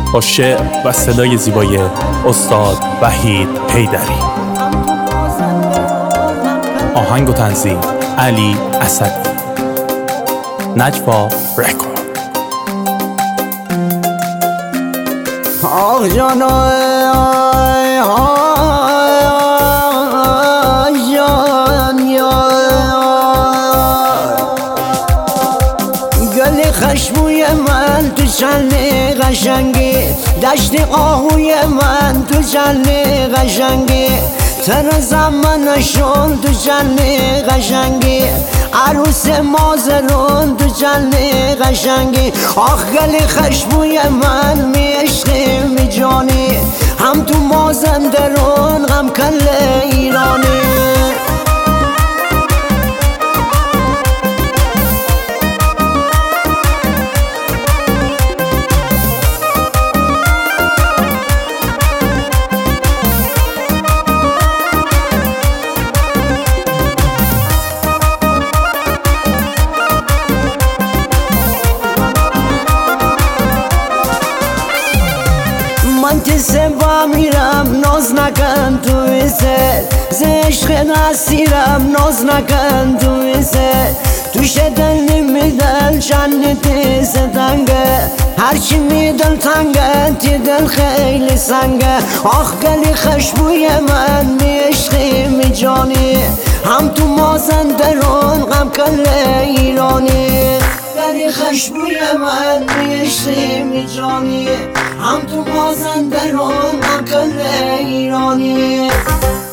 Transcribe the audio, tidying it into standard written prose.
با شعر و صدای زیبای استاد وحید حیدری. آهنگ و تنظیم علی اسدی. نجوا رکورد. آه جان گل خشموی من تو چند قشنگی، دشت آهوی من تو چند قشنگی، تن زمانشون تو چند قشنگی، عروس مازرون تو چند قشنگی. آخ گل خشموی من می عشقی می جانی، هم تو مازندرون هم کل ایرانی. من تسه با میرم ناز نکن تو ایسه، ز عشق نسیرم ناز نکن تو ایسه، توش دل نمیدل چند تیسه تنگه، هرچی میدل تنگه تی دل خیلی سنگه. آخ گلی خشبوی من می عشقی می جانی، هم تو مازندرون غم کل ایرانی. گلی خشبوی من می عشقی می جانی، هم تو مازندرون غم کل ایرانی.